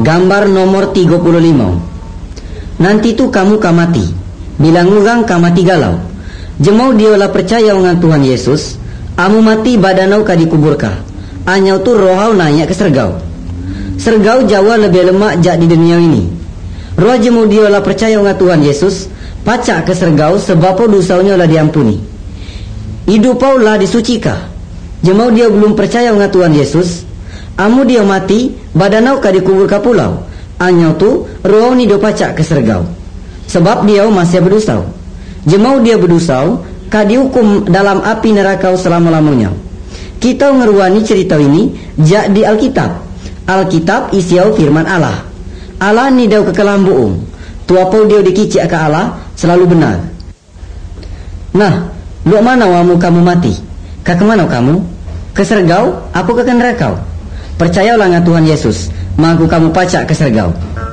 Gambar nomor 35. Nanti tu kamu kamati, bila ngurang kamati galau. Jemau diolah percaya dengan Tuhan Yesus, amu mati badanau ka dikuburka. Anyau tu rohau nanya ke sergau. Sergau Jawa lebih lemak jak di dunia ini. Roh jemau diolah percaya dengan Tuhan Yesus, pacak ke sergau sebab dosanya lah diampuni. Hidupau lah disucika. Jemau dia belum percaya dengan Tuhan Yesus, amu dia mati, badanau ka dikubur ka pulau. Anyau tu roh ni do pacak ke sergau. Sebab dia masih berdosau. Jemau dia berdosau, ka dihukum dalam api neraka selama-lamanya. Kita ngeruani cerita ini jak di Alkitab. Alkitab isiau firman Allah. Allah ni dau kekalam buung. Tuapau dia dikicik ke Allah selalu benar. Nah, lu mana wamu kamu mati? Ka kemana kamu? Ke sergau? Apa ke neraka? Percayalah dengan Tuhan Yesus, magu kamu pacak ke sergau.